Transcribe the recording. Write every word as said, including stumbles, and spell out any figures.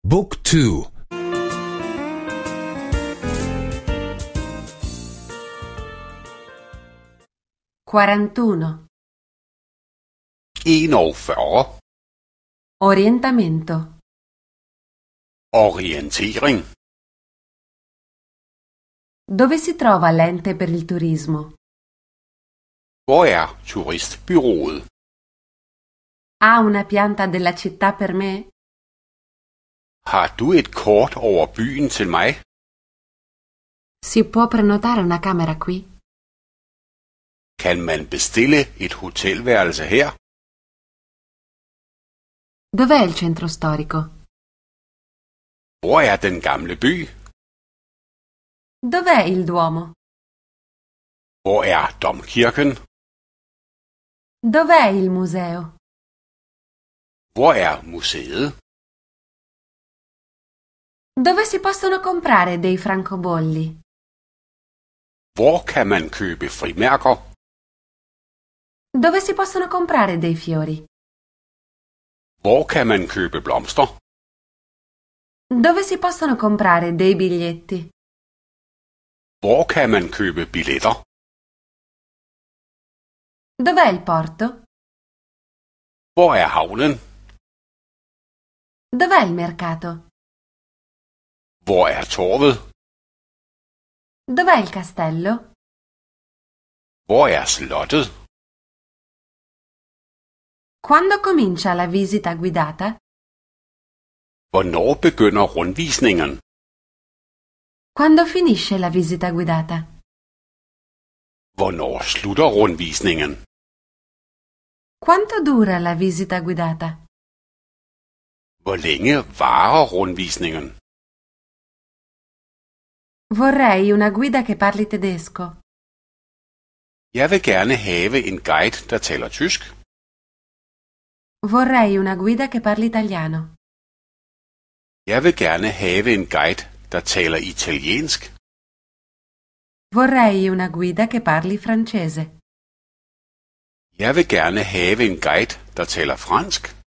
Book two. quarantuno. enogfyrre. Orientamento. Orientering. Dove si trova l'ente per il turismo? Hvor er turistbyrået? Ha una pianta della città per me? Har du et kort over byen til mig? Si può prenotare una camera qui? Kan man bestille et hotelværelse her? Dov'è il centro storico? Hvor er den gamle by? Dov'è il Duomo? Hvor er domkirken? Dov'è il museo? Hvor er museet? Dove si possono comprare dei francobolli? Hvor kan man købe frimærker? Dove si possono comprare dei fiori? Hvor kan man købe blomster? Dove si possono comprare dei biglietti? Hvor kan man købe billetter? Dov'è il porto? Hvor er havnen? Dov'è il mercato? Hvor er torvet? Dov'è il castello? Hvor er slottet? Quando comincia la visita guidata? Hvornår begynder rundvisningen? Quando finisce la visita guidata? Hvornår slutter rundvisningen? Quanto dura la visita guidata? Hvor længe varer rundvisningen? Vorrei una guida che parli tedesco. Jeg vil gerne have en guide, der taler tysk. Vorrei una guida che parli italiano. Jeg vil gerne have en guide, der taler italiensk. Vorrei una guida che parli francese. Jeg vil gerne have en guide, der taler fransk.